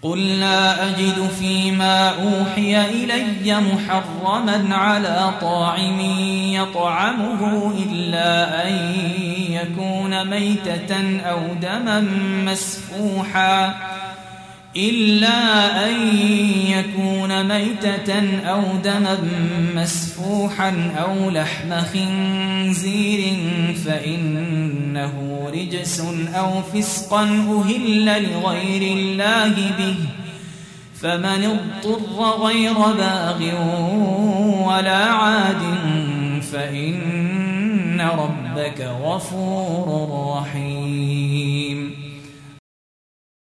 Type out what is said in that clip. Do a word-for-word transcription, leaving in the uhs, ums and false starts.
قل لا أجد فيما أوحي إلي محرما على طاعم يطعمه إلا أن يكون ميتة أو دما مسفوحا إلا أن يكون ميتة أو دما مسفوحا أو لحم خنزير فإنه رجس أو فسقا أهل لغير الله به فمن اضطر غير باغ ولا عاد فإن ربك غفور رحيم